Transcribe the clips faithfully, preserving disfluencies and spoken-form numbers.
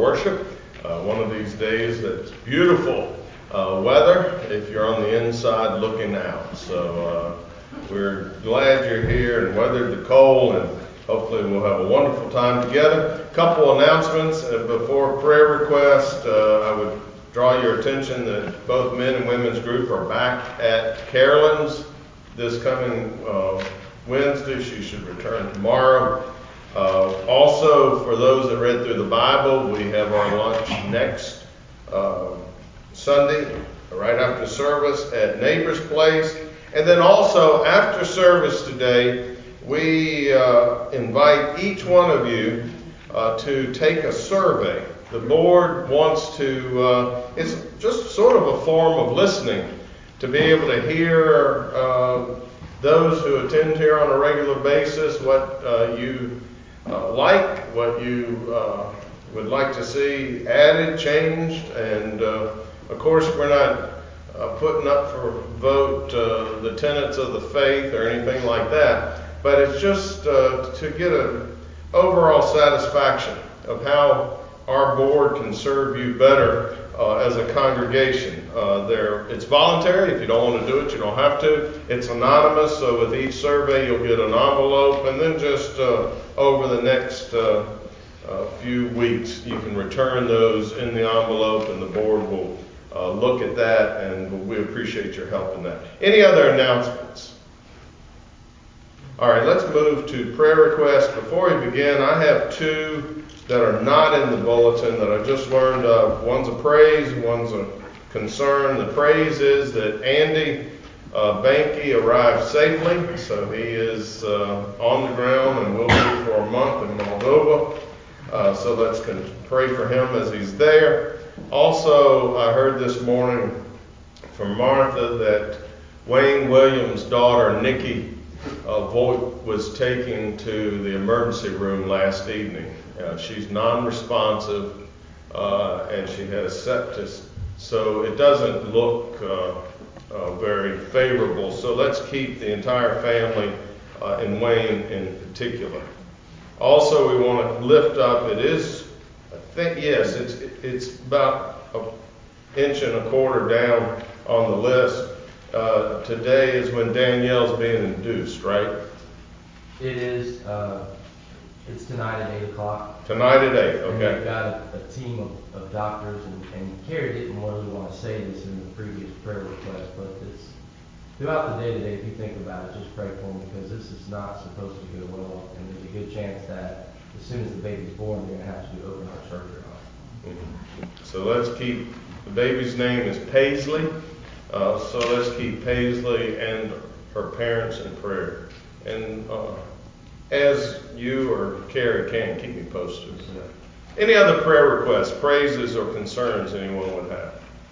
worship. Uh, one of these days that's beautiful uh, weather if you're on the inside looking out. So uh, we're glad you're here and weathered the cold, and hopefully we'll have a wonderful time together. A couple announcements uh, before prayer request. Uh, I would draw your attention that both men and women's group are back at Carolyn's this coming uh, Wednesday. She should return tomorrow. Uh, also, for those that read through the Bible, we have our lunch next uh, Sunday, right after service at Neighbor's Place. And then also, after service today, we uh, invite each one of you uh, to take a survey. The board wants to, uh, it's just sort of a form of listening, to be able to hear uh, those who attend here on a regular basis, what uh, you uh, like, what you uh, would like to see added, changed, and uh, of course we're not uh, putting up for vote uh, the tenets of the faith or anything like that, but it's just uh, to get an overall satisfaction of how our board can serve you better uh, as a congregation. Uh, there, it's voluntary. If you don't want to do it, you don't have to. It's anonymous, so with each survey you'll get an envelope, and then just uh, over the next uh, uh, few weeks you can return those in the envelope, and the board will uh, look at that, and we appreciate your help in that. Any other announcements? All right, let's move to prayer requests. Before we begin, I have two that are not in the bulletin that I just learned of. One's a praise, one's a concern. The praise is that Andy uh, Banky arrived safely, so he is uh, on the ground and will be for a month in Moldova. Uh, so let's con- pray for him as he's there. Also, I heard this morning from Martha that Wayne Williams' daughter, Nikki, uh, Voigt, was taken to the emergency room last evening. Uh, she's non-responsive uh, and she has sepsis, so it doesn't look uh, uh, very favorable. So let's keep the entire family uh, and Wayne in particular. Also, we want to lift up. It is, I think, yes, it's it's about an inch and a quarter down on the list. Uh, today is when Danielle's being induced, right? It is. Uh, It's tonight at eight o'clock. Tonight at eight, okay. And they've got a, a team of, of doctors, and, and Carrie didn't really want to say this in the previous prayer request, but it's throughout the day today, if you think about it, just pray for them, because this is not supposed to go well, and there's a good chance that as soon as the baby's born, they're going to have to do open heart surgery on it. Mm-hmm. So let's keep, the baby's name is Paisley, uh, so let's keep Paisley and her parents in prayer. And uh, as you or Carrie can, keep me posted. Any other prayer requests, praises, or concerns anyone would have?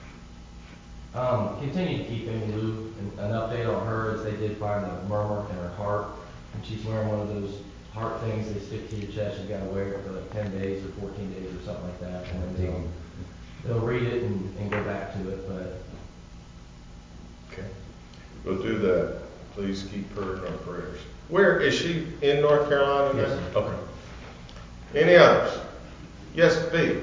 Um, continue to keep Amy Lou. An, an update on her is they did find a murmur in her heart, and she's wearing one of those heart things they stick to your chest. You've got to wear it for like ten days or fourteen days or something like that, and then they'll, they'll read it and, and go back to it. But okay, we'll do that. Please keep her in our prayers. Where is she? In North Carolina now? Yes. Okay. Any others? Yes, B.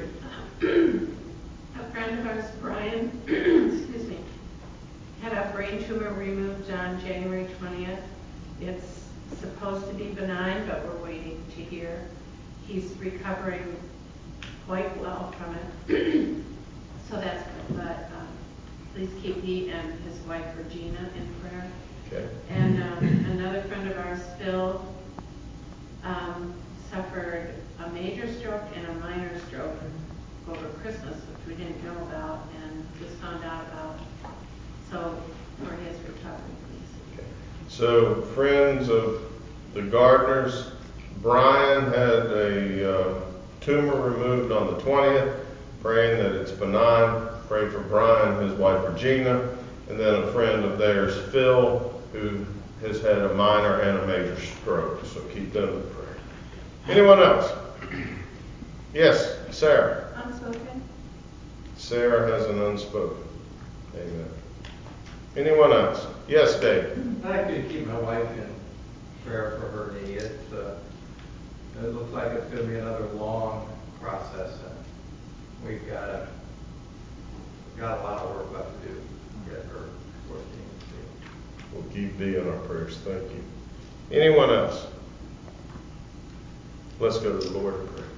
A friend of ours, Brian, excuse me, had a brain tumor removed on January twentieth. It's supposed to be benign, but we're waiting to hear. He's recovering quite well from it. So that's good. But um, please keep he and his wife, Regina, in prayer. Okay. And um, another friend of ours, Phil, um, suffered a major stroke and a minor stroke over Christmas, which we didn't know about and just found out about. So for his recovery, please. Okay. So, friends of the Gardners, Brian had a uh, tumor removed on the twentieth, praying that it's benign. Pray for Brian, his wife Regina, and then a friend of theirs, Phil, who has had a minor and a major stroke. So keep them in prayer. Anyone else? Yes, Sarah. Unspoken. Sarah has an unspoken. Amen. Anyone else? Yes, Dave. I could keep my wife in prayer for her knee. It's, uh, it looks like it's going to be another long process. we've got a, we've got a lot of work left to do to get her where she needs to be. We'll keep thee in our prayers. Thank you. Anyone else? Let's go to the Lord in prayer.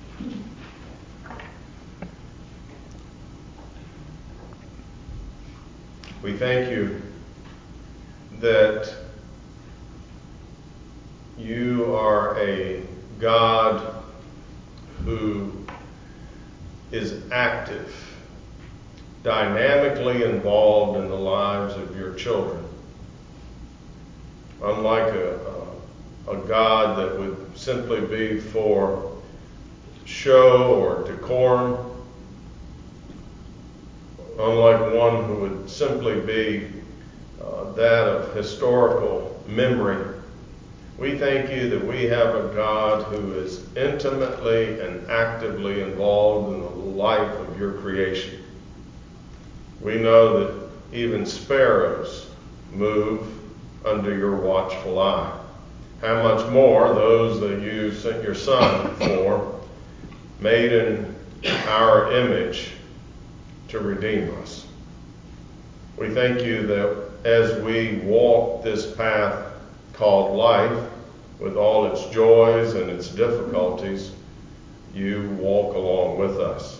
We thank you that you are a God who is active, dynamically involved in the lives of your children. Unlike a, a, a God that would simply be for show or decorum, unlike one who would simply be uh, that of historical memory, we thank you that we have a God who is intimately and actively involved in the life of your creation. We know that even sparrows move under your watchful eye. How much more those that you sent your Son for, made in our image, to redeem us. We thank you that as we walk this path called life, with all its joys and its difficulties, you walk along with us.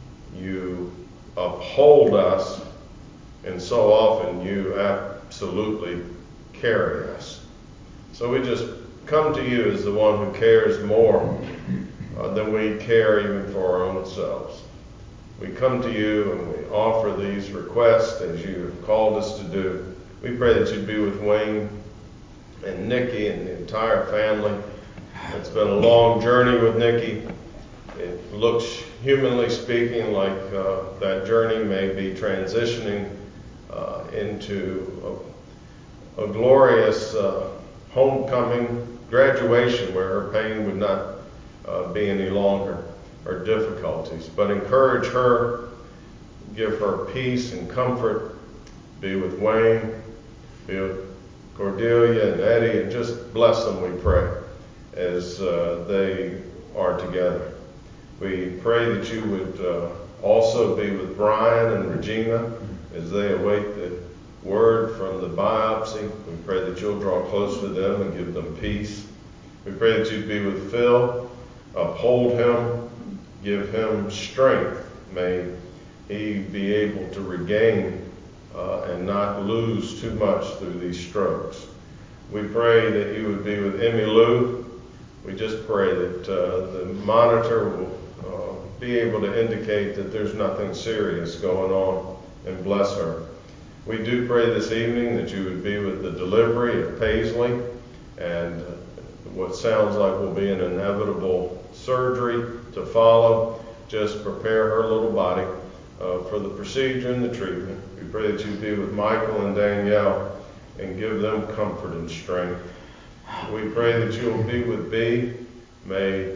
You uphold us, and so often you absolutely carry us. So we just come to you as the one who cares more uh, than we care even for our own selves. We come to you and we offer these requests as you have called us to do. We pray that you'd be with Wayne and Nikki and the entire family. It's been a long journey with Nikki. It looks, humanly speaking, like uh, that journey may be transitioning uh, into a, a glorious uh, homecoming, graduation where her pain would not uh, be any longer, or difficulties. But encourage her, give her peace and comfort. Be with Wayne, be with Cordelia and Eddie, and just bless them, we pray, as uh, they are together. We pray that you would uh, also be with Brian and Regina as they await the word from the biopsy. We pray that you'll draw close to them and give them peace. We pray that you'd be with Phil, uphold him, give him strength. May he be able to regain uh, and not lose too much through these strokes. We pray that you would be with Emmy Lou. We just pray that uh, the monitor will uh, be able to indicate that there's nothing serious going on, and bless her. We do pray this evening that you would be with the delivery of Paisley and what sounds like will be an inevitable surgery to follow. Just prepare her little body uh, for the procedure and the treatment. We pray that you be with Michael and Danielle and give them comfort and strength. We pray that you will be with Bee. May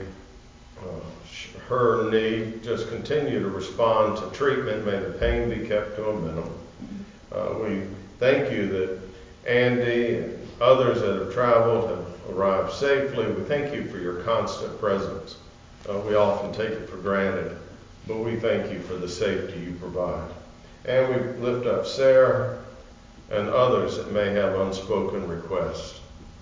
uh, her knee just continue to respond to treatment. May the pain be kept to a minimum. Uh, we thank you that Andy and others that have traveled have arrived safely. We thank you for your constant presence. Uh, we often take it for granted, but we thank you for the safety you provide. And we lift up Sarah and others that may have unspoken requests.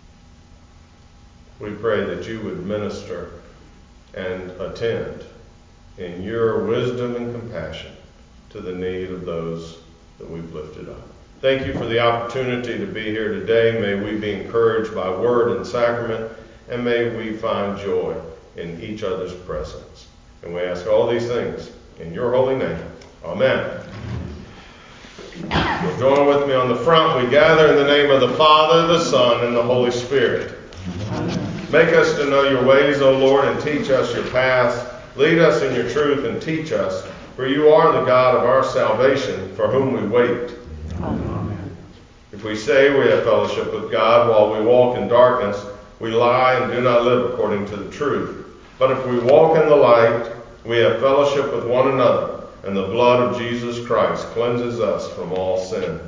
We pray that you would minister and attend in your wisdom and compassion to the need of those that we've lifted up. Thank you for the opportunity to be here today. May we be encouraged by word and sacrament, and may we find joy in each other's presence. And we ask all these things in your holy name. Amen. You'll join with me on the front. We gather in the name of the Father, the Son, and the Holy Spirit. Make us to know your ways, O Lord, and teach us your paths. Lead us in your truth and teach us, for you are the God of our salvation, for whom we wait. Amen. If we say we have fellowship with God while we walk in darkness, we lie and do not live according to the truth. But if we walk in the light, we have fellowship with one another, and the blood of Jesus Christ cleanses us from all sin.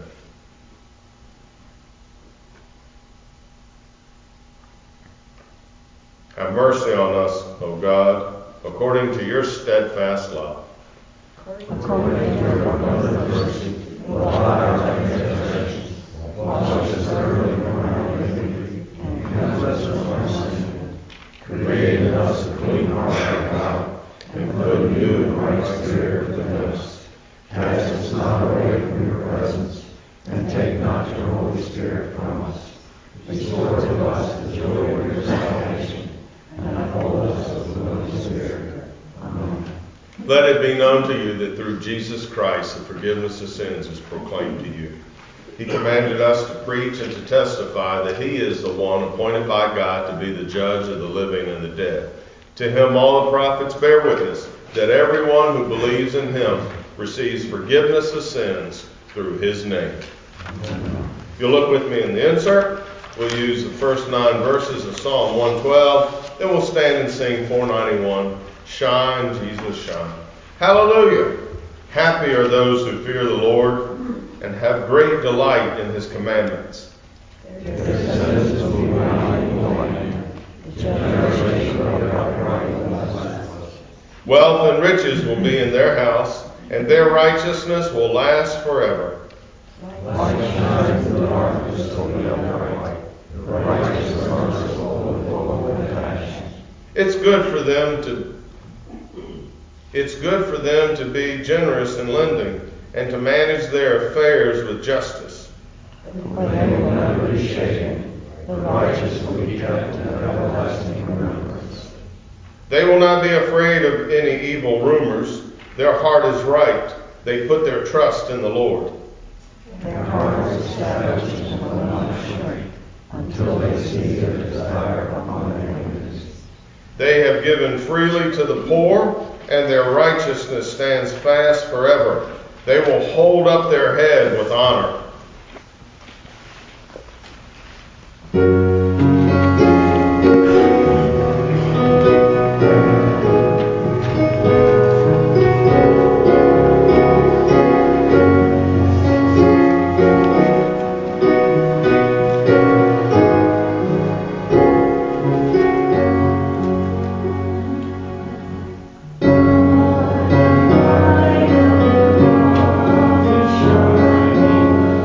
Have mercy on us, O God, according to your steadfast love. according to your abundant mercy, blot out our transgressions, wash us thoroughly from our iniquity, and cleanse us from our sin. Create in us a clean heart, O God, and put a new and right spirit within us. Cast us not away from your presence, and take not your Holy Spirit from us. Restore to us the joy of your salvation, and uphold us with the Holy Spirit. Amen. Let it be known to you that through Jesus Christ the forgiveness of sins is proclaimed to you. He commanded us to preach and to testify that he is the one appointed by God to be the judge of the living and the dead. To him all the prophets bear witness that everyone who believes in him receives forgiveness of sins through his name. If you'll look with me in the insert, we'll use the first nine verses of Psalm one twelve. Then we'll stand and sing four ninety-one, Shine, Jesus, Shine. Hallelujah! Happy are those who fear the Lord and have great delight in his commandments. Their descendants will be mighty in the land. The generation of the upright will last. Wealth and riches will be in their house, and their righteousness will last forever. Light shines in the darkness till the upright. The righteous are merciful and full of compassion. It's good for them to It's good for them to be generous in lending and to manage their affairs with justice. But they will never be shaken. The righteous will be kept in everlasting remembrance. They will not be afraid of any evil rumors. Their heart is right. They put their trust in the Lord. Their heart is established and will not shrink until they see their desire upon their enemies. They have given freely to the poor, and their righteousness stands fast forever. They will hold up their head with honor. Shining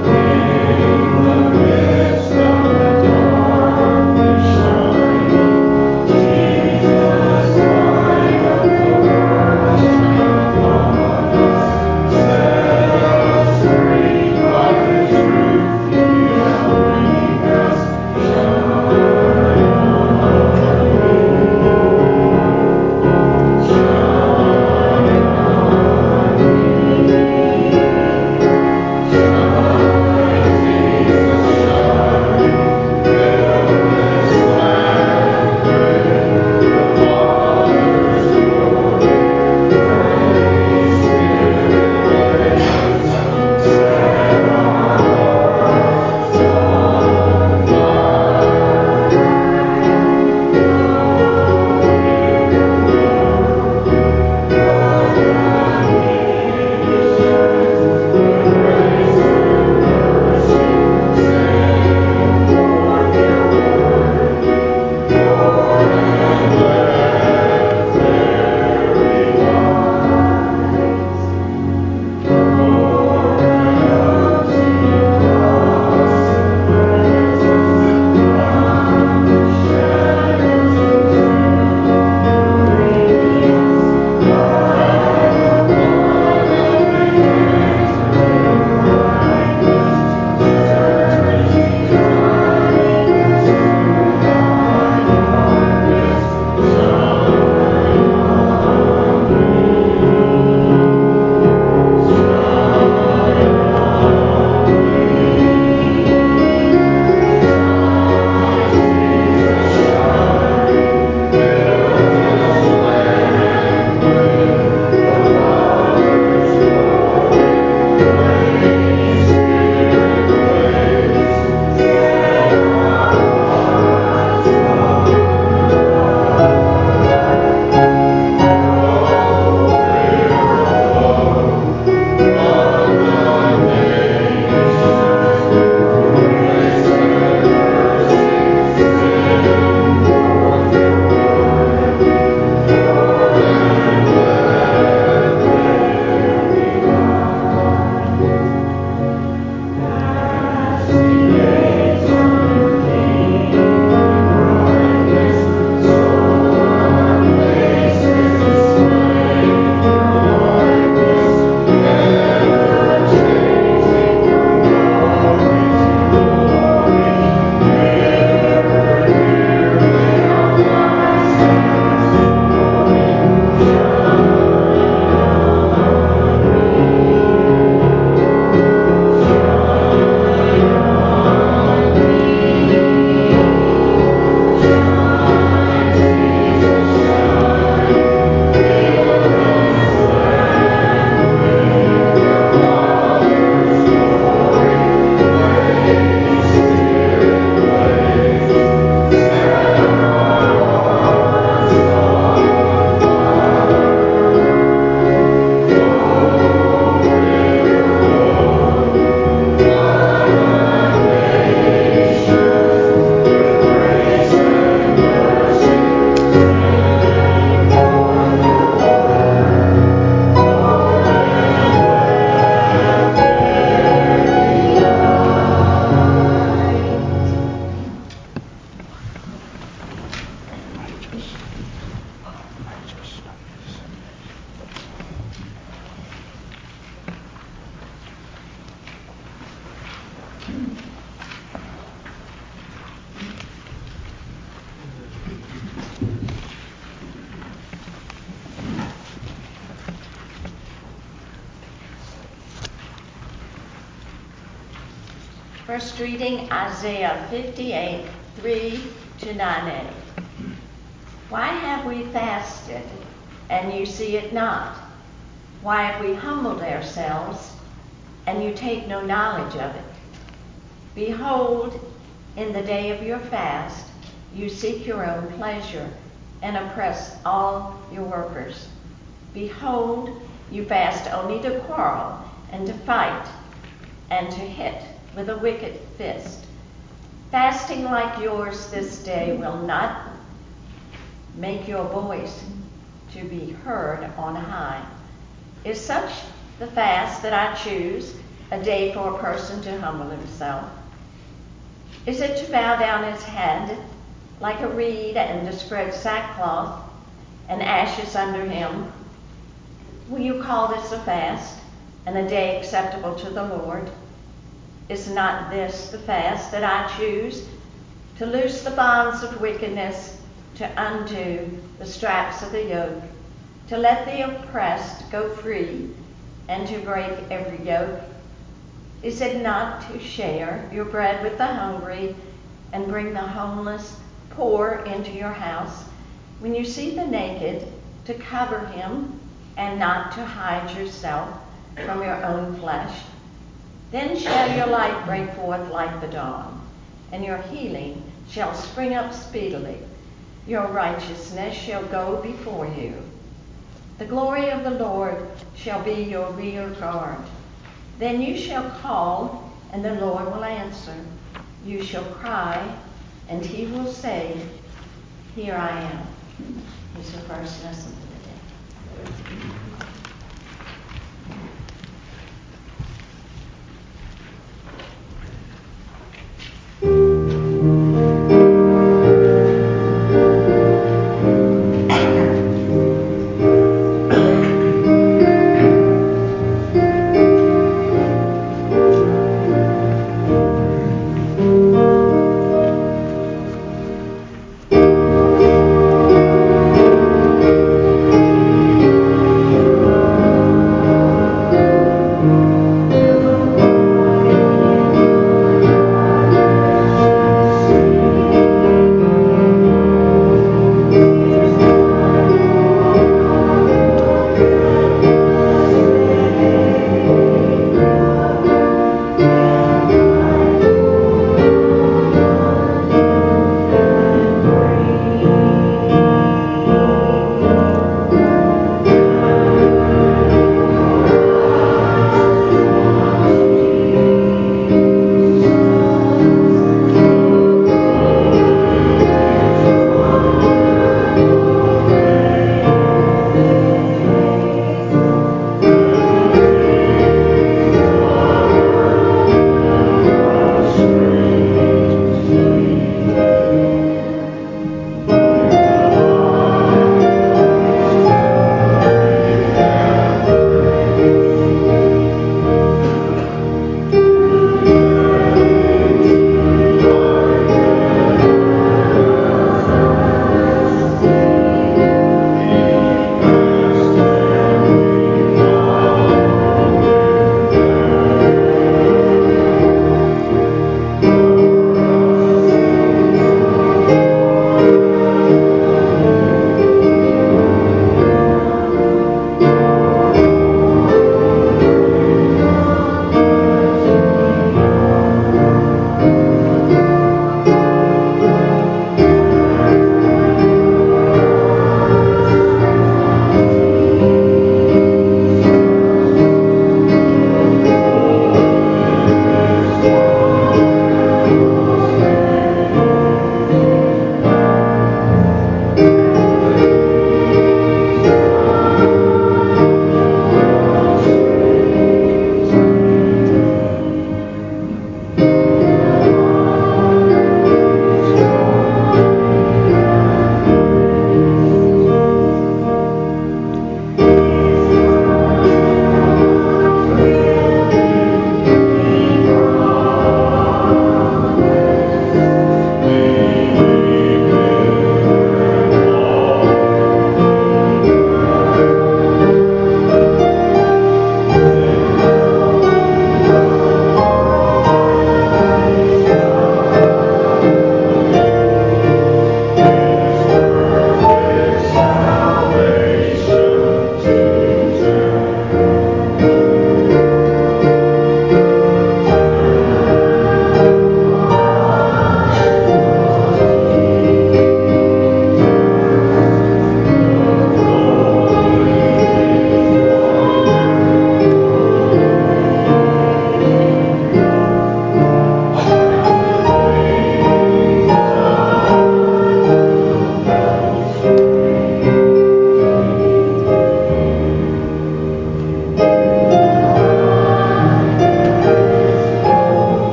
First reading, Isaiah fifty-eight, three to nine a. Why have we fasted, and you see it not? Why have we humbled ourselves, and you take no knowledge of it? Behold, in the day of your fast, you seek your own pleasure, and oppress all your workers. Behold, you fast only to quarrel, and to fight, and to hit with a wicked fist. Fasting like yours this day will not make your voice to be heard on high. Is such the fast that I choose, a day for a person to humble himself? Is it to bow down his head like a reed and to spread sackcloth and ashes under him? Will you call this a fast and a day acceptable to the Lord? Is not this the fast that I choose, to loose the bonds of wickedness, to undo the straps of the yoke, to let the oppressed go free, and to break every yoke? Is it not to share your bread with the hungry and bring the homeless poor into your house? When you see the naked, to cover him and not to hide yourself from your own flesh? Then shall your light break forth like the dawn, and your healing shall spring up speedily. Your righteousness shall go before you. The glory of the Lord shall be your rear guard. Then you shall call, and the Lord will answer. You shall cry, and he will say, Here I am. Here's the first lesson for the day.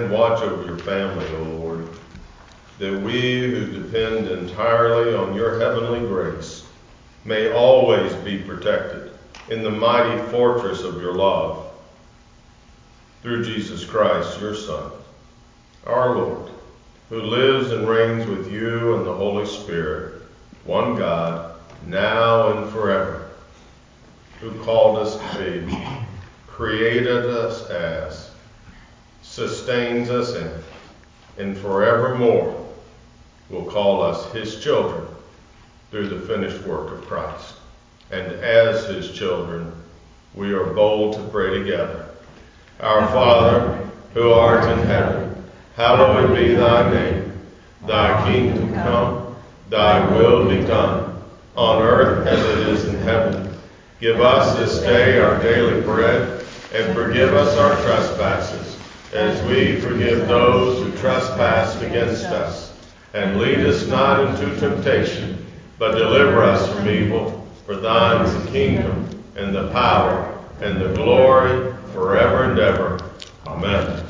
and watch over your family, O Lord, that we who depend entirely on your heavenly grace may always be protected in the mighty fortress of your love. Through Jesus Christ, your Son, our Lord, who lives and reigns with you and the Holy Spirit, one God, now and forever, who called us to be, created us as, sustains us in, and forevermore will call us his children through the finished work of Christ. And as his children, we are bold to pray together. Our Father, who art in heaven, hallowed be thy name. Thy kingdom come, thy will be done, on earth as it is in heaven. Give us this day our daily bread, and forgive us our trespasses, as we forgive those who trespass against us. And lead us not into temptation, but deliver us from evil. For thine is the kingdom, and the power, and the glory, forever and ever. Amen.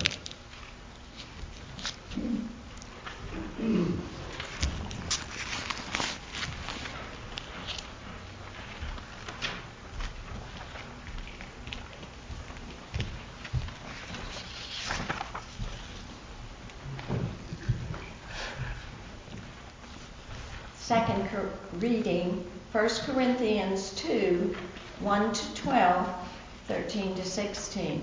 Second reading, First Corinthians two, one to twelve, thirteen to sixteen.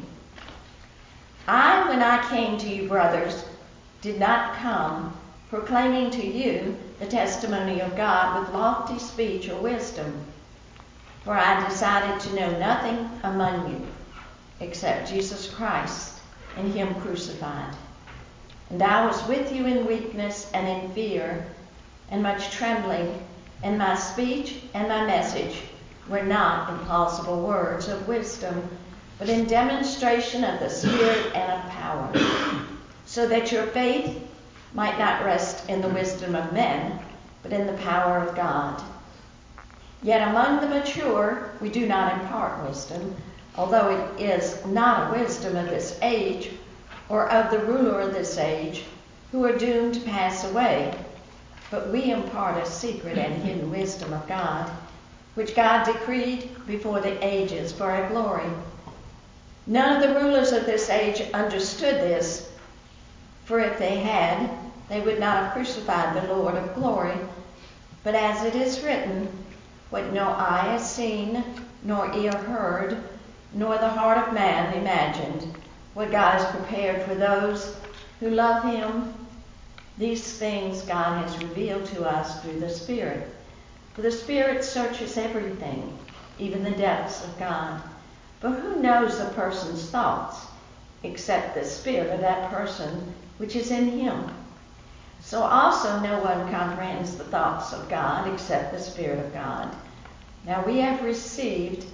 I, when I came to you, brothers, did not come proclaiming to you the testimony of God with lofty speech or wisdom, for I decided to know nothing among you except Jesus Christ and him crucified. And I was with you in weakness and in fear and much trembling, and my speech and my message were not in plausible words of wisdom, but in demonstration of the Spirit and of power, so that your faith might not rest in the wisdom of men, but in the power of God. Yet among the mature we do not impart wisdom, although it is not a wisdom of this age or of the ruler of this age, who are doomed to pass away. But we impart a secret and hidden wisdom of God, which God decreed before the ages for our glory. None of the rulers of this age understood this, for if they had, they would not have crucified the Lord of glory. But as it is written, what no eye has seen, nor ear heard, nor the heart of man imagined, what God has prepared for those who love him, these things God has revealed to us through the Spirit. For the Spirit searches everything, even the depths of God. But who knows a person's thoughts, except the spirit of that person which is in him? So also no one comprehends the thoughts of God except the Spirit of God. Now we have received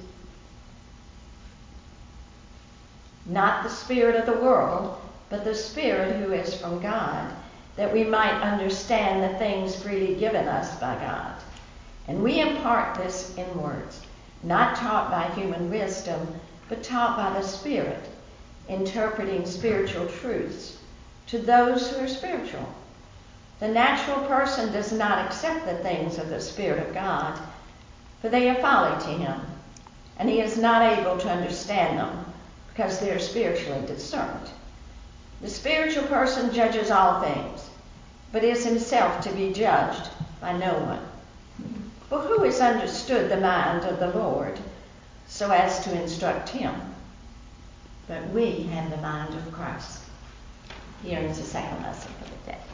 not the spirit of the world, but the Spirit who is from God, that we might understand the things freely given us by God. And we impart this in words, not taught by human wisdom, but taught by the Spirit, interpreting spiritual truths to those who are spiritual. The natural person does not accept the things of the Spirit of God, for they are folly to him, and he is not able to understand them, because they are spiritually discerned. The spiritual person judges all things, but is himself to be judged by no one. For who has understood the mind of the Lord so as to instruct him? But we have the mind of Christ. Here is the second lesson for the day.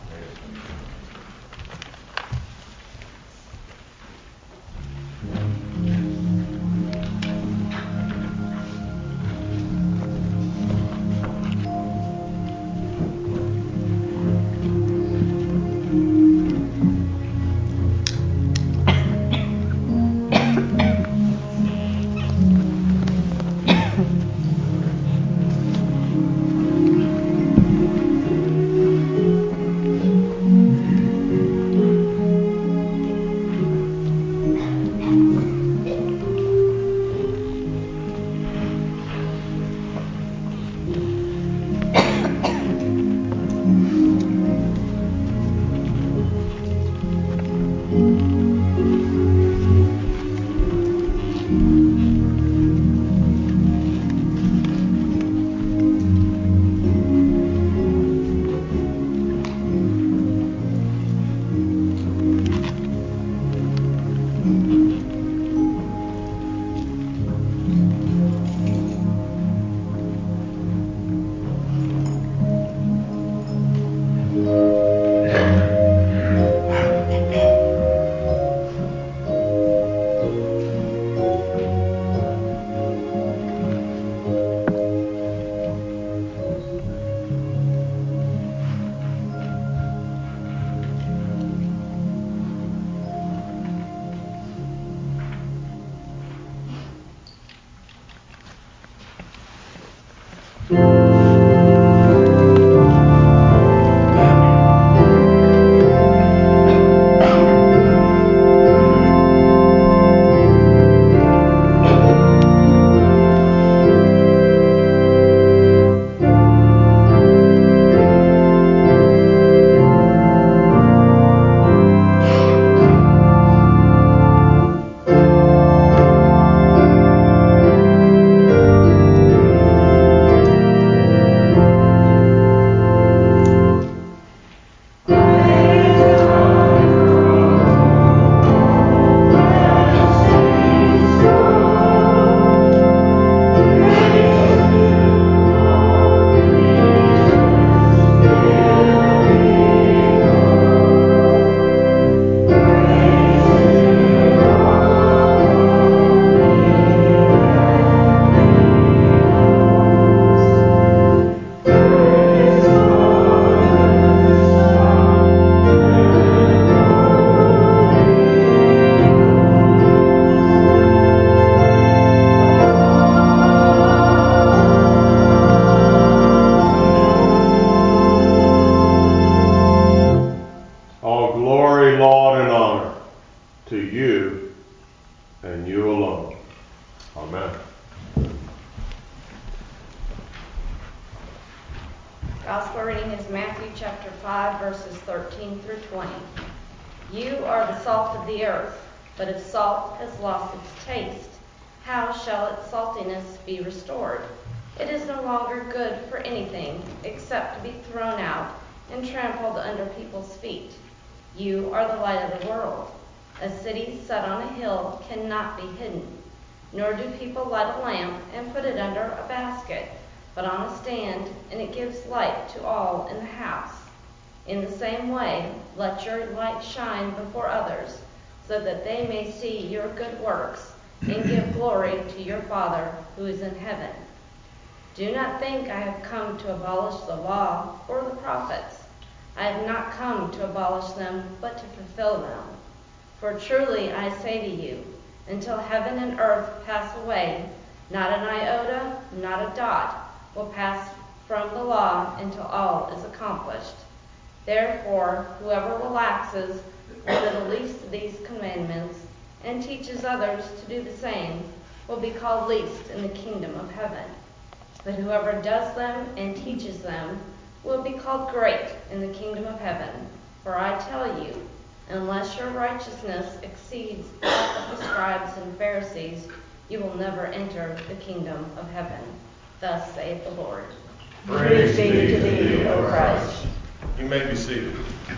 chapter five, verses thirteen through twenty. You are the salt of the earth, but if salt has lost its taste, how shall its saltiness be restored? It is no longer good for anything except to be thrown out and trampled under people's feet. You are the light of the world. A city set on a hill cannot be hidden, nor do people light a lamp and put it under a basket, but on a stand, and it gives light to all in the house. In the same way, let your light shine before others, so that they may see your good works and give glory to your Father who is in heaven. Do not think I have come to abolish the law or the prophets. I have not come to abolish them, but to fulfill them. For truly I say to you, until heaven and earth pass away, not an iota, not a dot, will pass from the law until all is accomplished. Therefore, whoever relaxes one of the least of these commandments and teaches others to do the same will be called least in the kingdom of heaven. But whoever does them and teaches them will be called great in the kingdom of heaven. For I tell you, unless your righteousness exceeds that of the scribes and Pharisees, you will never enter the kingdom of heaven. Thus saith the Lord. Praise be to thee, O Christ. You may be seated.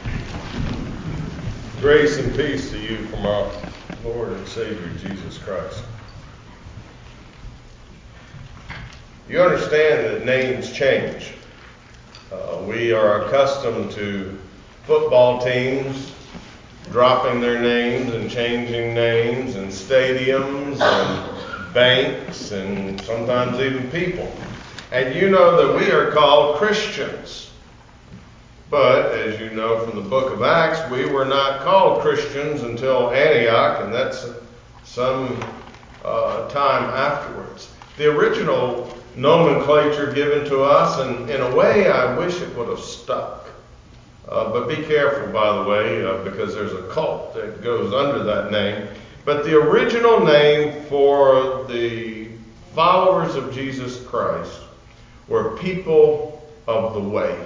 Grace and peace to you from our Lord and Savior, Jesus Christ. You understand that names change. Uh, we are accustomed to football teams dropping their names and changing names, and stadiums and banks and sometimes even people. And you know that we are called Christians. But as you know from the book of Acts, we were not called Christians until Antioch, and that's some uh, time afterwards. The original nomenclature given to us, and in a way I wish it would have stuck. Uh, but be careful, by the way, uh, because there's a cult that goes under that name. But the original name for the followers of Jesus Christ were people of the way.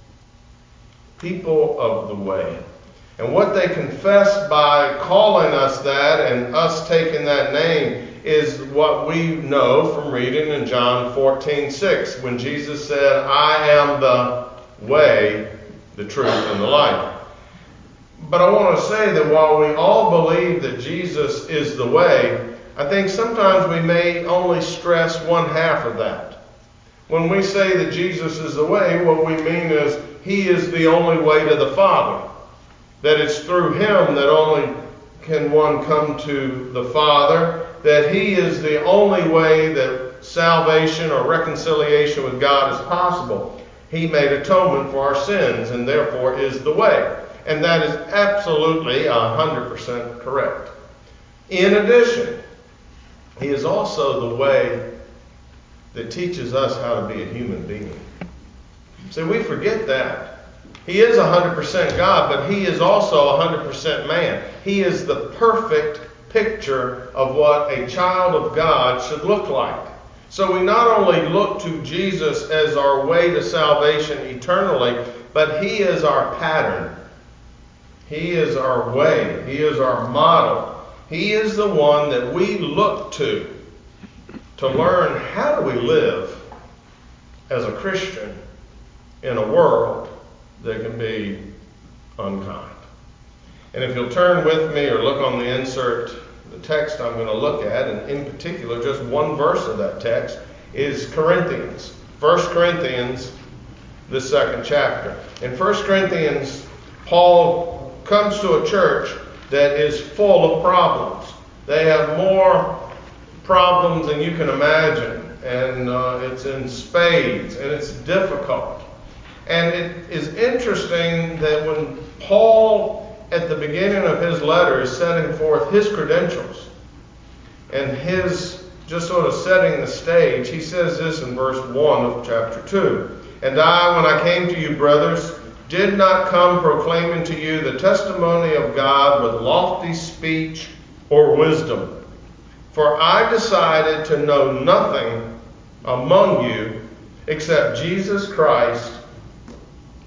People of the way. And what they confessed by calling us that and us taking that name is what we know from reading in John fourteen six, when Jesus said, I am the way, the truth, and the life. But I want to say that while we all believe that Jesus is the way, I think sometimes we may only stress one half of that. When we say that Jesus is the way, what we mean is He is the only way to the Father. That it's through Him that only can one come to the Father. That He is the only way that salvation or reconciliation with God is possible. He made atonement for our sins and therefore is the way. And that is absolutely one hundred percent correct. In addition, He is also the way that teaches us how to be a human being. See, we forget that. He is one hundred percent God, but He is also one hundred percent man. He is the perfect picture of what a child of God should look like. So we not only look to Jesus as our way to salvation eternally, but He is our pattern. He is our way. He is our model. He is the one that we look to to learn how do we live as a Christian in a world that can be unkind. And if you'll turn with me or look on the insert, the text I'm going to look at, and in particular just one verse of that text, is Corinthians. First Corinthians, the second chapter. In First Corinthians, Paul comes to a church that is full of problems. They have more problems than you can imagine. And uh, it's in spades, and it's difficult. And it is interesting that when Paul, at the beginning of his letter, is setting forth his credentials and his just sort of setting the stage, he says this in verse one of chapter two. And I, when I came to you, brothers, did not come proclaiming to you the testimony of God with lofty speech or wisdom. For I decided to know nothing among you except Jesus Christ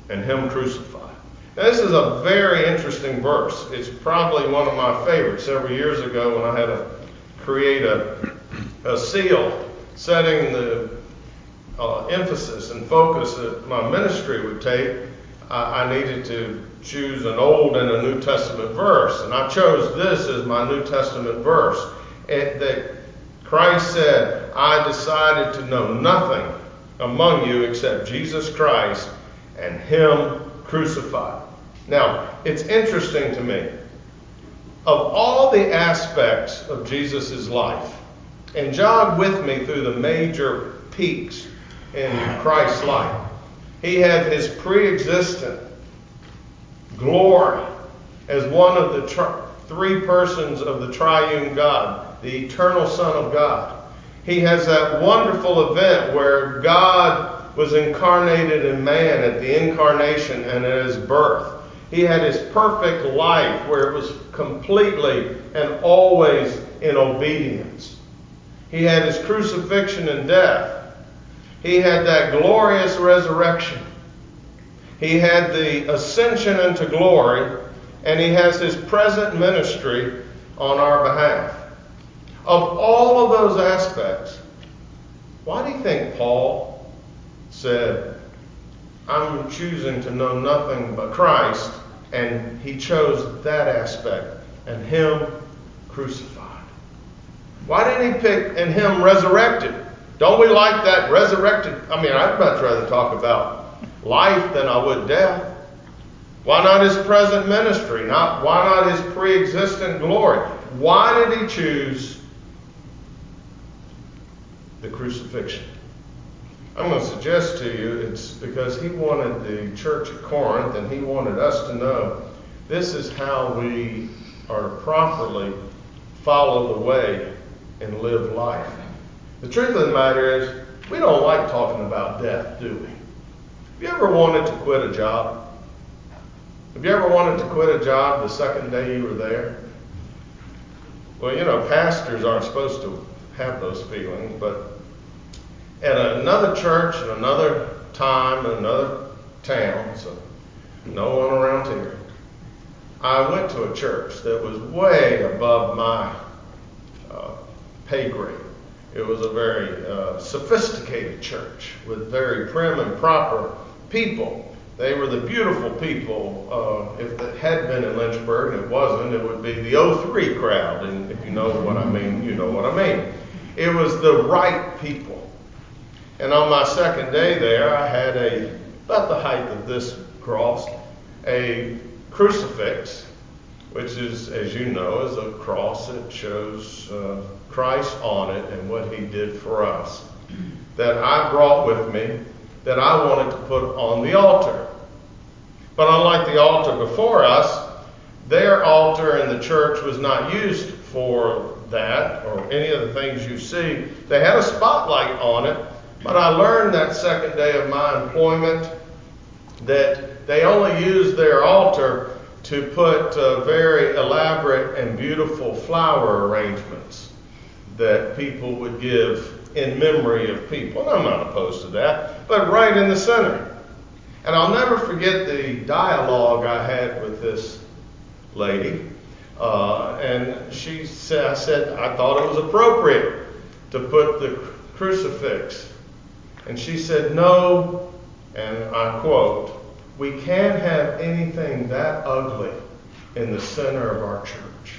and him crucified. Now, this is a very interesting verse. It's probably one of my favorites. Several years ago when I had to create a, a seal setting the uh, emphasis and focus that my ministry would take, I, I needed to choose an Old and a New Testament verse. And I chose this as my New Testament verse. It, that Christ said, I decided to know nothing among you except Jesus Christ and him crucified. Now, it's interesting to me. Of all the aspects of Jesus' life, and jog with me through the major peaks in Christ's life. He had his pre-existent glory as one of the tri- three persons of the triune God, the eternal Son of God. He has that wonderful event where God was incarnated in man at the incarnation and at his birth. He had his perfect life where it was completely and always in obedience. He had his crucifixion and death. He had that glorious resurrection. He had the ascension into glory, and he has his present ministry on our behalf. Of all of those aspects, why do you think Paul said, I'm choosing to know nothing but Christ, and he chose that aspect, and him crucified? Why didn't he pick and him resurrected? Don't we like that resurrected? I mean, I'd much rather talk about life than I would death. Why not his present ministry? Not why not his pre-existent glory? Why did he choose the crucifixion? I'm going to suggest to you it's because he wanted the church at Corinth, and he wanted us to know this is how we are to properly follow the way and live life. The truth of the matter is, we don't like talking about death, do we? Have you ever wanted to quit a job? Have you ever wanted to quit a job the second day you were there? Well, you know, pastors aren't supposed to have those feelings, but at another church, in another time, in another town, so no one around here, I went to a church that was way above my uh, pay grade. It was a very uh, sophisticated church with very prim and proper people. They were the beautiful people. Uh, if it had been in Lynchburg, and it wasn't, it would be the oh three crowd. And if you know what I mean, you know what I mean. It was the right people. And on my second day there, I had a, about the height of this cross, a crucifix, which is, as you know, is a cross that shows uh, Christ on it and what he did for us, that I brought with me, that I wanted to put on the altar. But unlike the altar before us, their altar in the church was not used for that or any of the things you see. They had a spotlight on it, but I learned that second day of my employment that they only used their altar to put uh, very elaborate and beautiful flower arrangements that people would give in memory of people. And I'm not opposed to that, but right in the center. And I'll never forget the dialogue I had with this lady. Uh, and she said, I said, I thought it was appropriate to put the crucifix. And she said, no, and I quote, we can't have anything that ugly in the center of our church.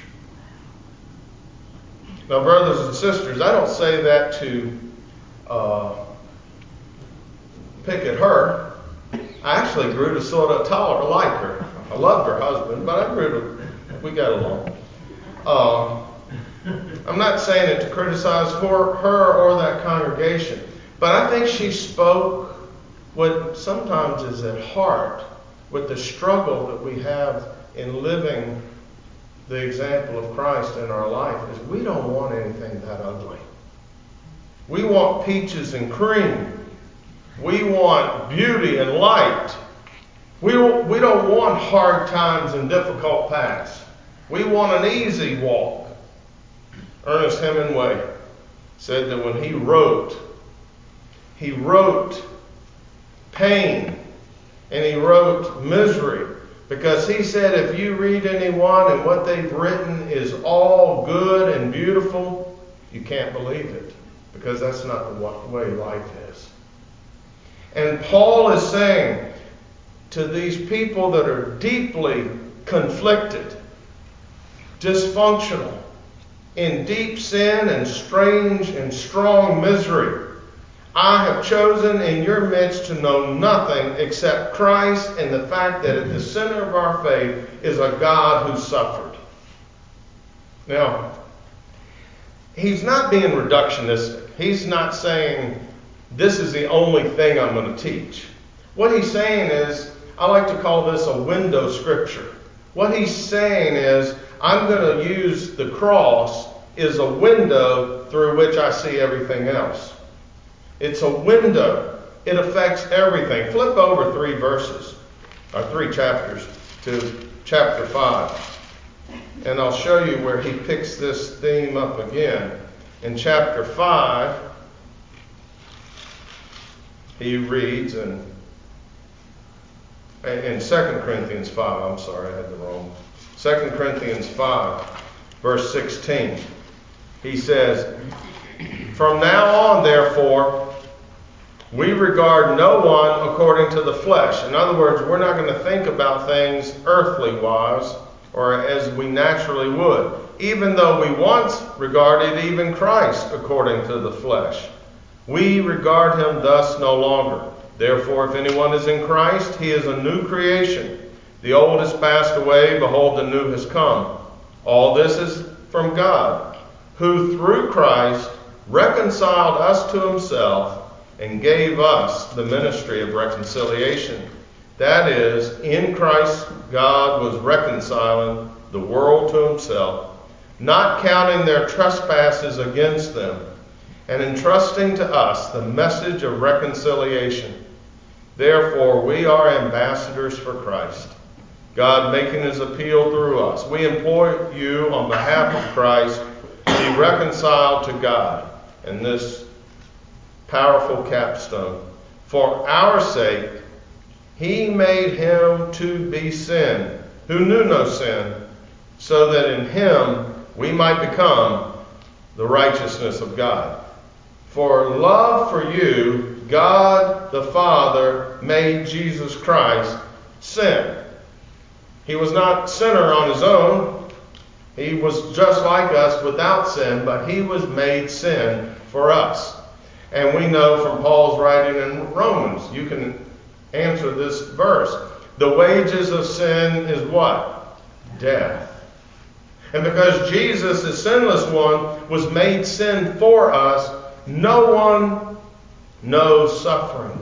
Now, brothers and sisters, I don't say that to uh, pick at her. I actually grew to sort of tolerate, like her. I loved her husband, but I grew to, we got along. Uh, I'm not saying it to criticize her, her or that congregation, but I think she spoke what sometimes is at heart with the struggle that we have in living the example of Christ in our life is we don't want anything that ugly. We want peaches and cream. We want beauty and light. We, we don't want hard times and difficult paths. We want an easy walk. Ernest Hemingway said that when he wrote, he wrote pain And he wrote misery, because he said if you read anyone and what they've written is all good and beautiful, you can't believe it, because that's not the way life is. And Paul is saying to these people that are deeply conflicted, dysfunctional, in deep sin and strange and strong misery, I have chosen in your midst to know nothing except Christ and the fact that at the center of our faith is a God who suffered. Now, he's not being reductionistic. He's not saying this is the only thing I'm going to teach. What he's saying is, I like to call this a window scripture. What he's saying is, I'm going to use the cross as a window through which I see everything else. It's a window. It affects everything. Flip over three verses, or three chapters, to chapter five. And I'll show you where he picks this theme up again. In chapter five, he reads, and in Second Corinthians five, I'm sorry, I had the wrong. Second Corinthians five, verse sixteen. He says, "From now on, therefore, we regard no one according to the flesh." In other words, we're not going to think about things earthly-wise or as we naturally would, even though we once regarded even Christ according to the flesh. We regard him thus no longer. Therefore, if anyone is in Christ, he is a new creation. The old has passed away, behold, the new has come. All this is from God, who through Christ reconciled us to himself and gave us the ministry of reconciliation. That is, in Christ God was reconciling the world to himself, not counting their trespasses against them, and entrusting to us the message of reconciliation. Therefore, we are ambassadors for Christ, God making his appeal through us. We implore you on behalf of Christ, be reconciled to God. And this powerful capstone. For our sake, he made him to be sin, who knew no sin, so that in him we might become the righteousness of God. For love for you, God the Father made Jesus Christ sin. He was not sinner on his own. He was just like us without sin, but he was made sin for us. And we know from Paul's writing in Romans, you can answer this verse. The wages of sin is what? Death. And because Jesus, the sinless one, was made sin for us, no one knows suffering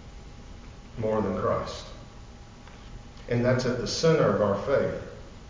more than Christ. And that's at the center of our faith.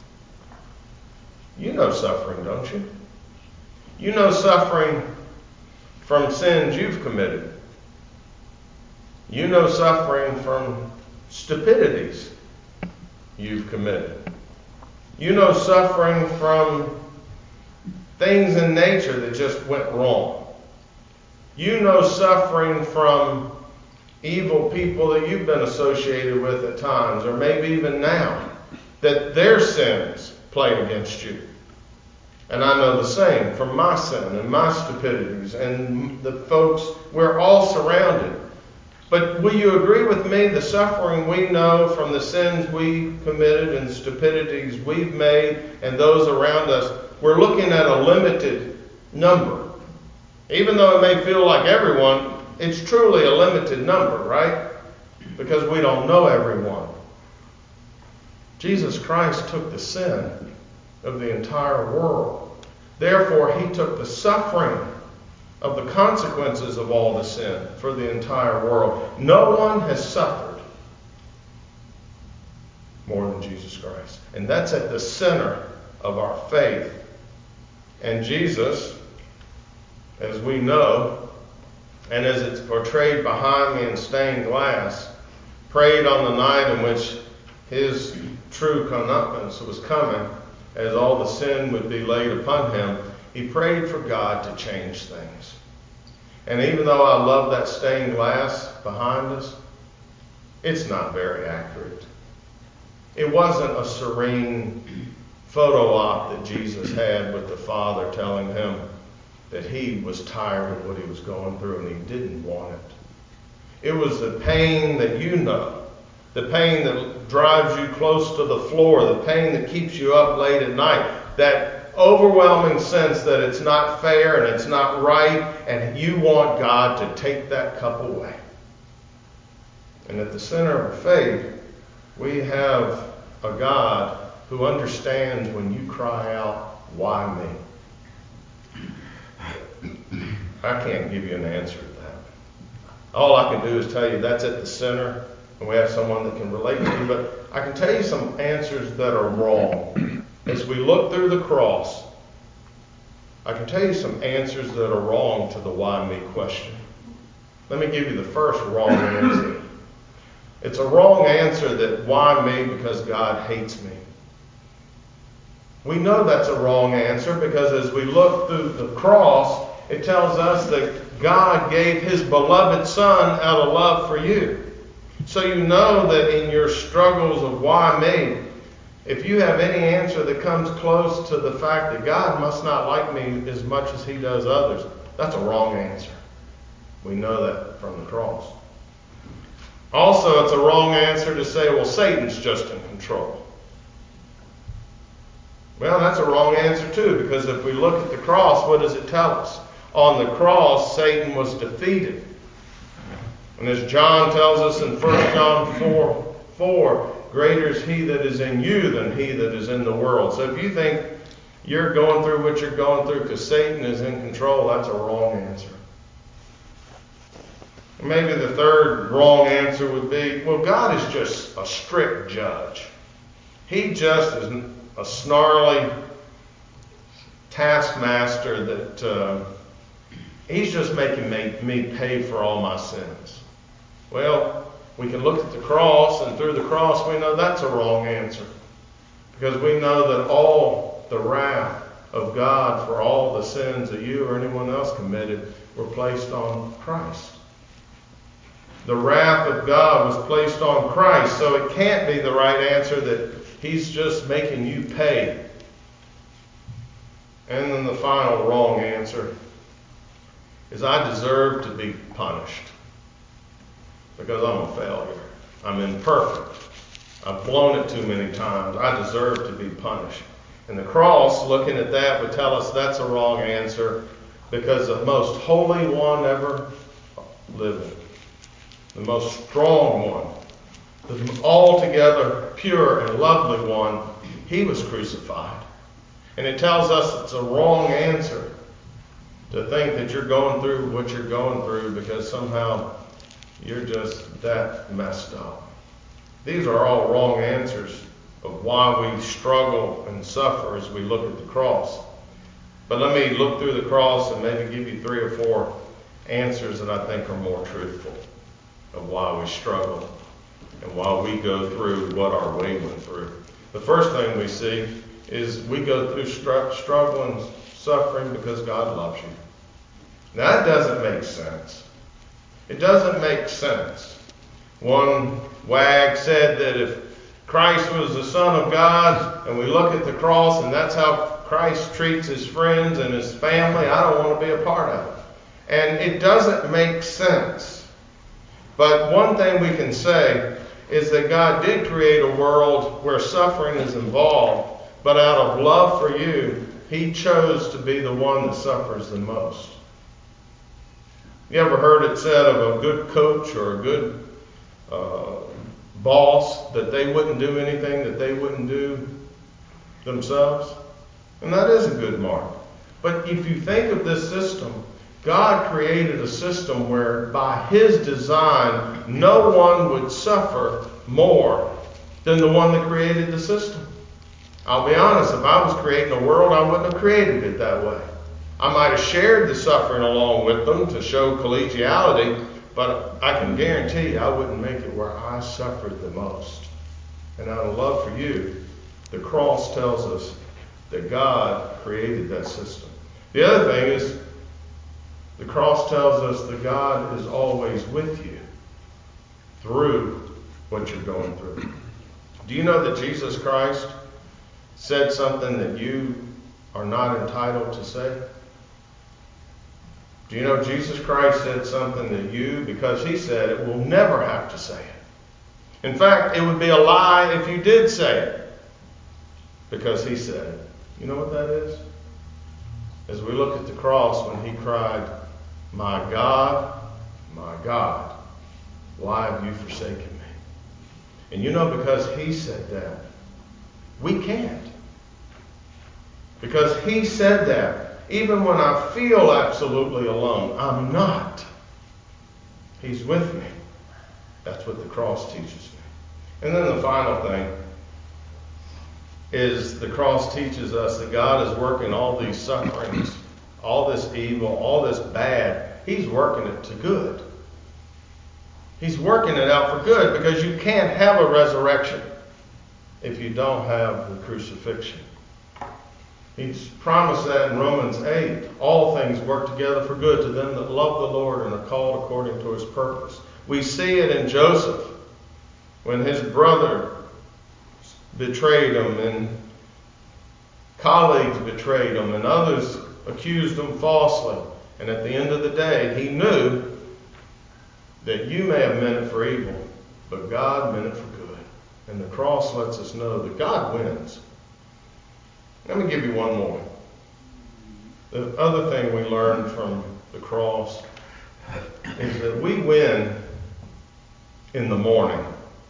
You know suffering, don't you? You know suffering from sins you've committed. You know suffering from stupidities you've committed. You know suffering from things in nature that just went wrong. You know suffering from evil people that you've been associated with at times, or maybe even now, that their sins play against you. And I know the same from my sin and my stupidities and the folks, we're all surrounded. But will you agree with me, the suffering we know from the sins we committed and stupidities we've made and those around us, we're looking at a limited number. Even though it may feel like everyone, it's truly a limited number, right? Because we don't know everyone. Jesus Christ took the sin of the entire world. Therefore, he took the suffering of the consequences of all the sin for the entire world. No one has suffered more than Jesus Christ. And that's at the center of our faith. And Jesus, as we know, and as it's portrayed behind me in stained glass, prayed on the night in which his true comeuppance was coming, as all the sin would be laid upon him. He prayed for God to change things. And even though I love that stained glass behind us, it's not very accurate. It wasn't a serene photo op that Jesus had with the Father telling him that he was tired of what he was going through and he didn't want it. It was the pain that you know, the pain that drives you close to the floor, the pain that keeps you up late at night, that overwhelming sense that it's not fair and it's not right, and you want God to take that cup away. And at the center of faith, we have a God who understands when you cry out, "Why me?" I can't give you an answer to that. All I can do is tell you that's at the center, and we have someone that can relate to you, but I can tell you some answers that are wrong. As we look through the cross, I can tell you some answers that are wrong to the why me question. Let me give you the first wrong answer. It's a wrong answer that why me because God hates me. We know that's a wrong answer because as we look through the cross, it tells us that God gave his beloved Son out of love for you. So you know that in your struggles of why me, if you have any answer that comes close to the fact that God must not like me as much as he does others, that's a wrong answer. We know that from the cross. Also, it's a wrong answer to say, well, Satan's just in control. Well, that's a wrong answer too, because if we look at the cross, what does it tell us? On the cross, Satan was defeated. And as John tells us in First John four, four, greater is he that is in you than he that is in the world. So if you think you're going through what you're going through because Satan is in control, that's a wrong answer. Maybe the third wrong answer would be, well, God is just a strict judge. He just is a snarly taskmaster that uh, he's just making me, me pay for all my sins. Well, we can look at the cross, and through the cross we know that's a wrong answer. Because we know that all the wrath of God for all the sins that you or anyone else committed were placed on Christ. The wrath of God was placed on Christ, so it can't be the right answer that he's just making you pay. And then the final wrong answer is I deserve to be punished because I'm a failure. I'm imperfect. I've blown it too many times. I deserve to be punished. And the cross, looking at that, would tell us that's a wrong answer because the most holy one ever living, the most strong one, the altogether pure and lovely one, he was crucified. And it tells us it's a wrong answer to think that you're going through what you're going through because somehow you're just that messed up. These are all wrong answers of why we struggle and suffer as we look at the cross. But let me look through the cross and maybe give you three or four answers that I think are more truthful of why we struggle and why we go through what our way went through. The first thing we see is we go through str- struggle and suffering because God loves you. Now that doesn't make sense. It doesn't make sense. One wag said that if Christ was the Son of God and we look at the cross and that's how Christ treats his friends and his family, I don't want to be a part of it. And it doesn't make sense. But one thing we can say is that God did create a world where suffering is involved, but out of love for you, he chose to be the one that suffers the most. You ever heard it said of a good coach or a good uh, boss that they wouldn't do anything that they wouldn't do themselves? And that is a good mark. But if you think of this system, God created a system where by his design, no one would suffer more than the one that created the system. I'll be honest, if I was creating a world, I wouldn't have created it that way. I might have shared the suffering along with them to show collegiality, but I can guarantee you I wouldn't make it where I suffered the most. And out of love for you, the cross tells us that God created that system. The other thing is, the cross tells us that God is always with you through what you're going through. Do you know that Jesus Christ said something that you are not entitled to say? Do you know Jesus Christ said something that you, because he said it, will never have to say it? In fact, it would be a lie if you did say it, because he said it. You know what that is? As we look at the cross when he cried, "My God, my God, why have you forsaken me?" And you know, because he said that, we can't. Because he said that, even when I feel absolutely alone, I'm not. He's with me. That's what the cross teaches me. And then the final thing is the cross teaches us that God is working all these sufferings, all this evil, all this bad. He's working it to good. He's working it out for good, because you can't have a resurrection if you don't have the crucifixion. He's promised that in Romans eight. All things work together for good to them that love the Lord and are called according to his purpose. We see it in Joseph when his brother betrayed him and colleagues betrayed him and others accused him falsely. And at the end of the day, he knew that you may have meant it for evil, but God meant it for good. And the cross lets us know that God wins. Let me give you one more. The other thing we learn from the cross is that we win in the morning.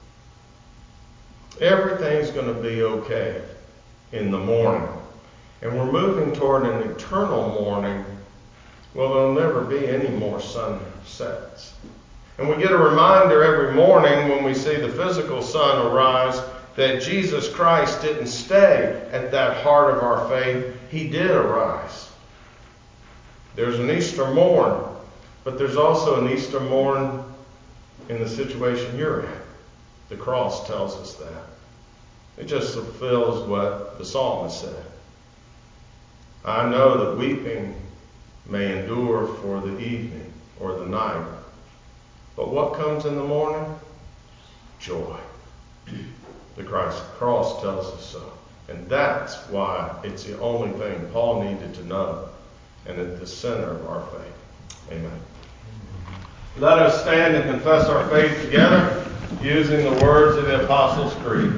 Everything's going to be okay in the morning. And we're moving toward an eternal morning. Well, there'll never be any more sunsets. And we get a reminder every morning when we see the physical sun arise that Jesus Christ didn't stay at that heart of our faith. He did arise. There's an Easter morn, but there's also an Easter morn in the situation you're in. The cross tells us that. It just fulfills what the psalmist said. I know that weeping may endure for the evening or the night, but what comes in the morning? Joy. The Christ cross tells us so. And that's why it's the only thing Paul needed to know, and at the center of our faith. Amen. Let us stand and confess our faith together using the words of the Apostles' Creed.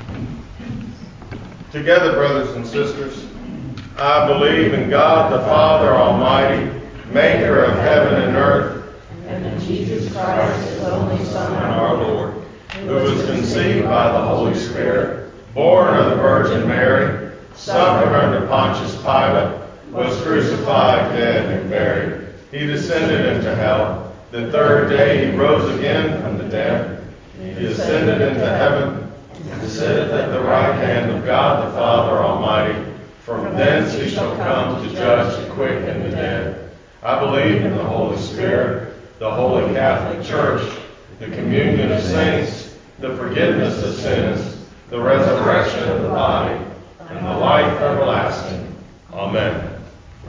Together, brothers and sisters, I believe in God the Father Almighty, maker of heaven and earth, and in Jesus Christ, his only Son, our Lord, who was conceived by the Holy Spirit, born of the Virgin Mary, suffered under Pontius Pilate, was crucified, dead, and buried. He descended into hell. The third day he rose again from the dead. He ascended into heaven, and sitteth at the right hand of God the Father Almighty. From thence he shall come to judge the quick and the dead. I believe in the Holy Spirit, the Holy Catholic Church, the communion of saints, the forgiveness of sins, the resurrection of the body, and the life everlasting. Amen.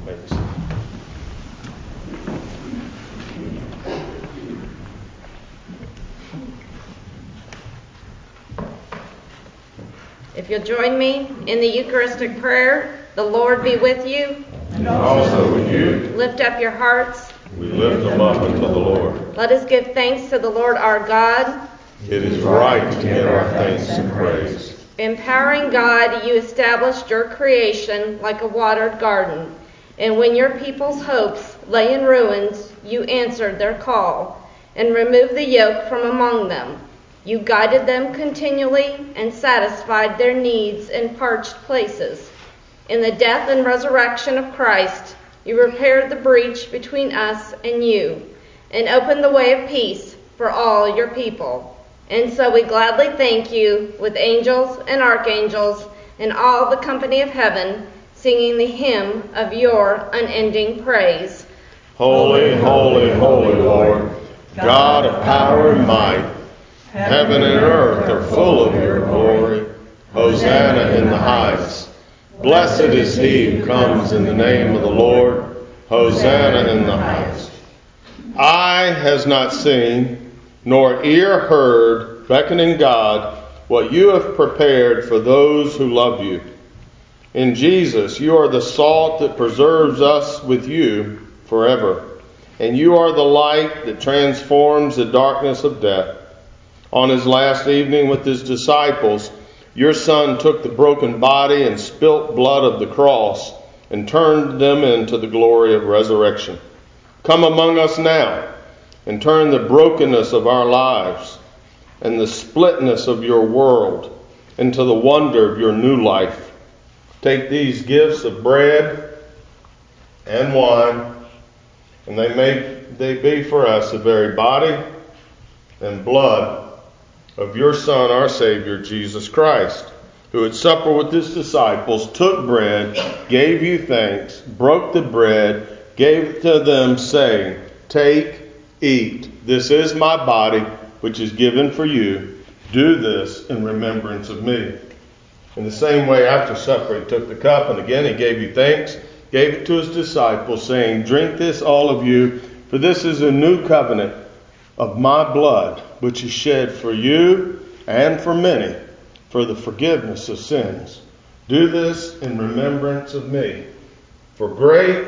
If you'll join me in the Eucharistic prayer, the Lord be with you. And also with you. Lift up your hearts. We lift them up unto the Lord. Let us give thanks to the Lord our God. It is right to give our thanks and praise. Empowering God, you established your creation like a watered garden. And when your people's hopes lay in ruins, you answered their call and removed the yoke from among them. You guided them continually and satisfied their needs in parched places. In the death and resurrection of Christ, you repaired the breach between us and you, and opened the way of peace for all your people. And so we gladly thank you with angels and archangels and all the company of heaven, singing the hymn of your unending praise. Holy, holy, holy Lord, God of power and might, heaven and earth are full of your glory. Hosanna in the highest. Blessed is he who comes in the name of the Lord. Hosanna in the highest. Eye has not seen, nor ear heard, beckoning God what you have prepared for those who love you. In Jesus, you are the salt that preserves us with you forever, and you are the light that transforms the darkness of death. On his last evening with his disciples, your Son took the broken body and spilt blood of the cross and turned them into the glory of resurrection. Come among us now and turn the brokenness of our lives and the splitness of your world into the wonder of your new life. Take these gifts of bread and wine, and they may they be for us the very body and blood of your Son, our Savior, Jesus Christ, who at supper with his disciples took bread, gave you thanks, broke the bread, gave it to them, saying, "Take, eat. This is my body, which is given for you. Do this in remembrance of me." In the same way, after supper, he took the cup, and again he gave you thanks, gave it to his disciples, saying, "Drink this, all of you, for this is a new covenant of my blood, which is shed for you and for many for the forgiveness of sins. Do this in remembrance of me. For great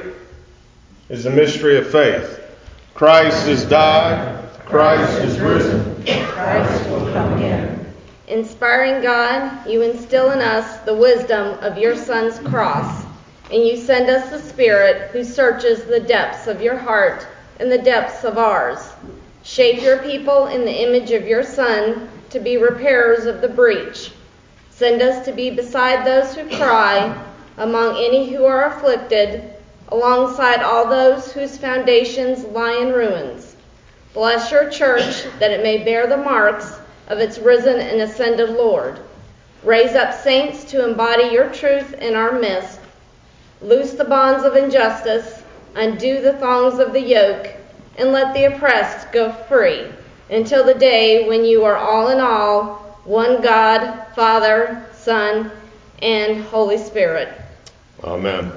is the mystery of faith. Christ has died. Christ is risen. Christ will come again. Inspiring God, you instill in us the wisdom of your Son's cross, and you send us the Spirit who searches the depths of your heart and the depths of ours. Shape your people in the image of your Son to be repairers of the breach. Send us to be beside those who cry, among any who are afflicted, alongside all those whose foundations lie in ruins. Bless your church that it may bear the marks of its risen and ascended Lord. Raise up saints to embody your truth in our midst. Loose the bonds of injustice, undo the thongs of the yoke, and let the oppressed go free, until the day when you are all in all, one God, Father, Son, and Holy Spirit. Amen.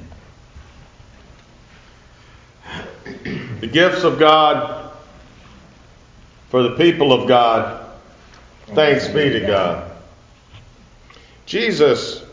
The gifts of God for the people of God. Thanks be to God. Jesus,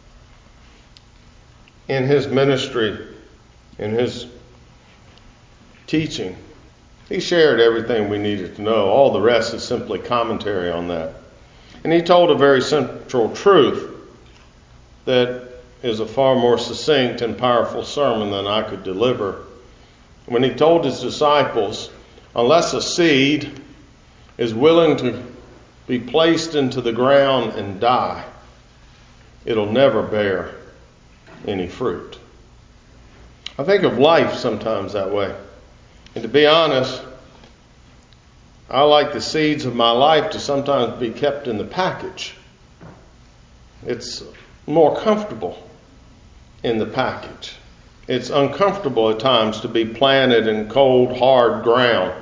in his ministry, in his teaching, he shared everything we needed to know. All the rest is simply commentary on that. And he told a very central truth that is a far more succinct and powerful sermon than I could deliver. When he told his disciples, unless a seed is willing to be placed into the ground and die, it'll never bear any fruit. I think of life sometimes that way. And to be honest, I like the seeds of my life to sometimes be kept in the package. It's more comfortable in the package. It's uncomfortable at times to be planted in cold, hard ground,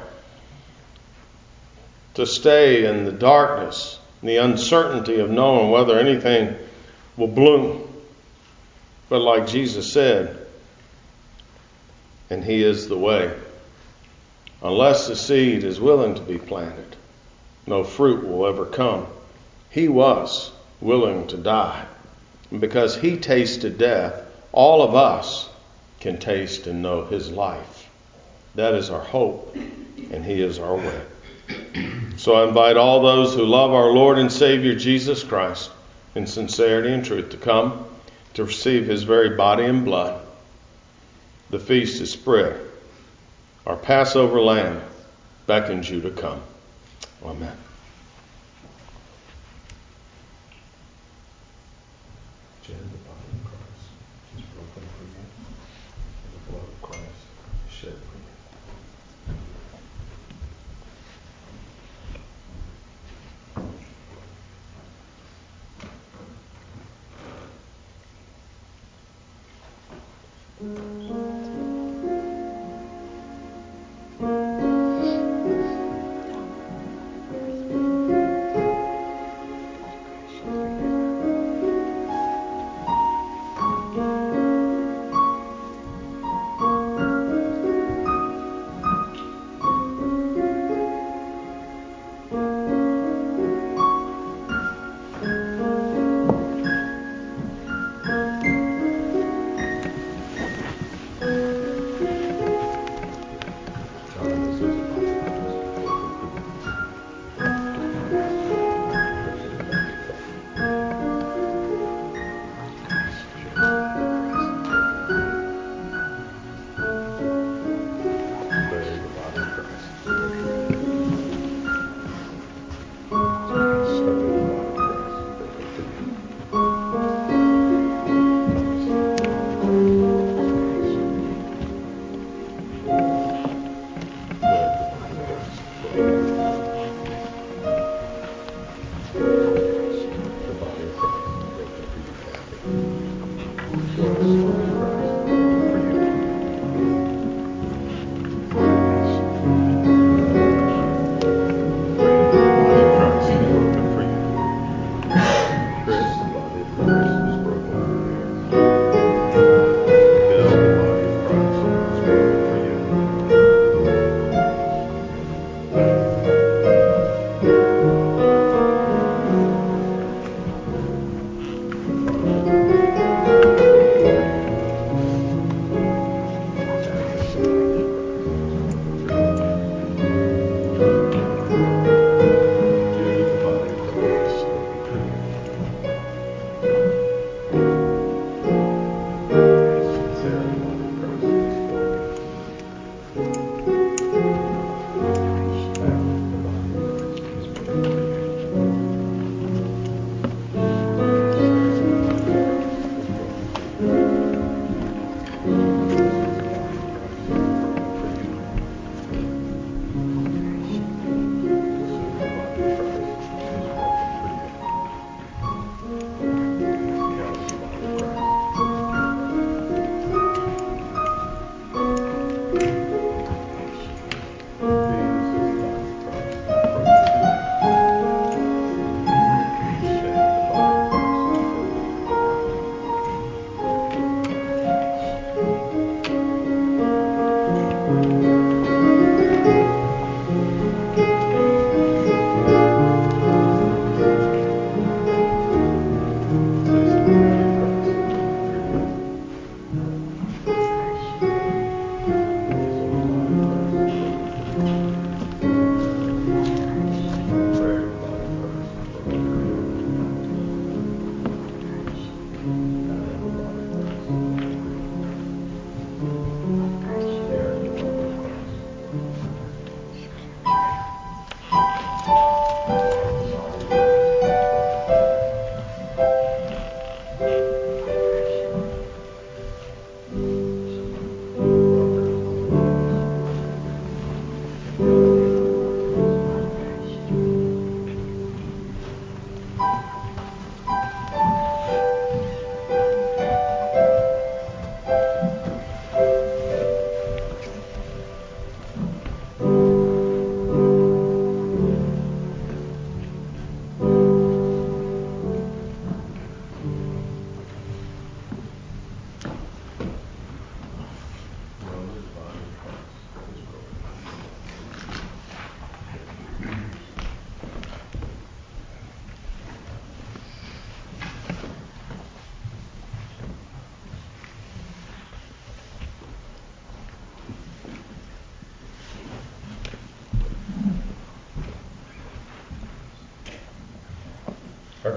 to stay in the darkness, the uncertainty of knowing whether anything will bloom. But like Jesus said, and he is the way, unless the seed is willing to be planted, no fruit will ever come. He was willing to die. And because he tasted death, all of us can taste and know his life. That is our hope, and he is our way. So I invite all those who love our Lord and Savior Jesus Christ in sincerity and truth to come to receive his very body and blood. The feast is spread. Our Passover lamb beckons you to come. Amen. Jen, the body of Christ is broken for you, and the blood of Christ is shed for you.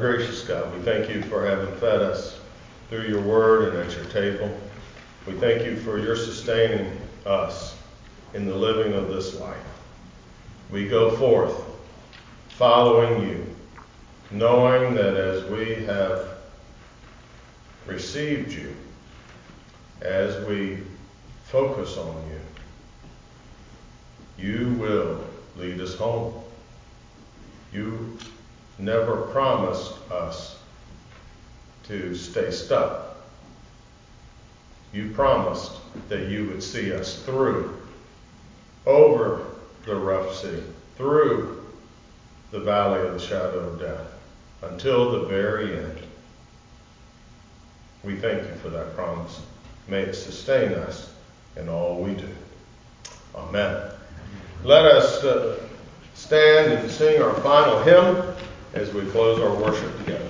gracious God, we thank you for having fed us through your word and at your table. We thank you for your sustaining us in the living of this life. We go forth following you, knowing that as we have received you, as we focus on you, you will lead us home. You never promised us to stay stuck. You promised that you would see us through, over the rough sea, through the valley of the shadow of death, until the very end. We thank you for that promise. May it sustain us in all we do. Amen. Let us uh, stand and sing our final hymn as we close our worship together.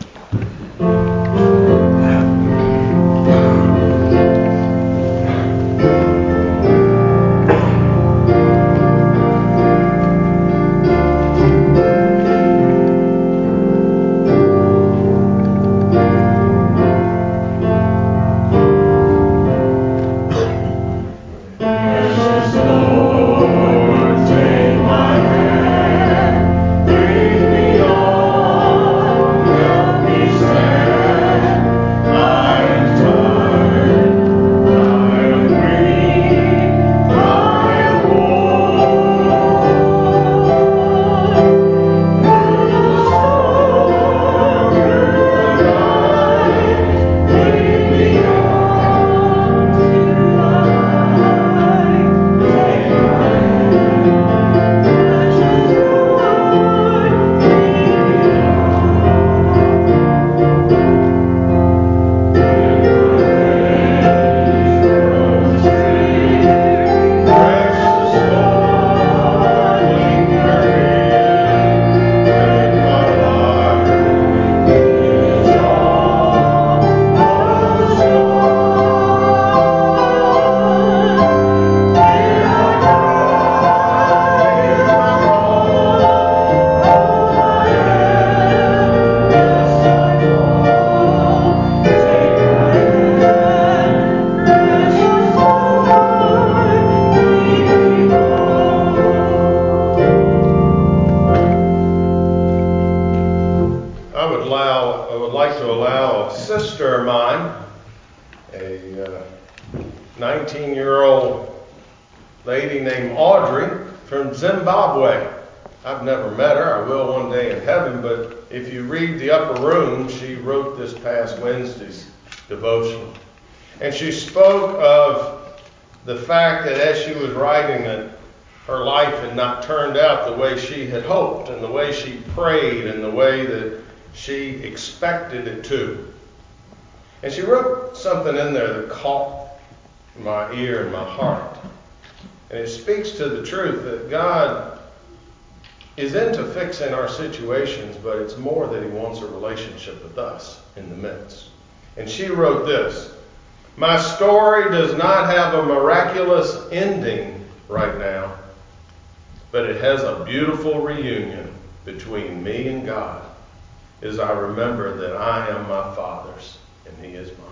nineteen-year-old lady named Audrey from Zimbabwe. I've never met her. I will one day in heaven, but if you read the upper room, she wrote this past Wednesday's devotion. And she spoke of the fact that as she was writing it, her life had not turned out the way she had hoped and the way she prayed and the way that she expected it to. And she wrote something in there that caught my ear and my heart. And it speaks to the truth that God is into fixing our situations, but it's more that he wants a relationship with us in the midst. And she wrote this: "My story does not have a miraculous ending right now, but it has a beautiful reunion between me and God as I remember that I am my Father's and he is mine."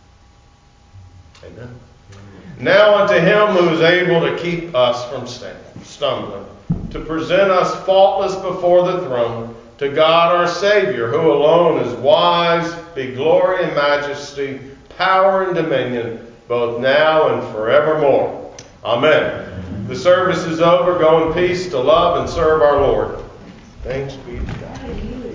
Amen. Now unto him who is able to keep us from stumbling, to present us faultless before the throne, to God our Savior, who alone is wise, be glory and majesty, power and dominion, both now and forevermore. Amen. The service is over. Go in peace to love and serve our Lord. Thanks be to God.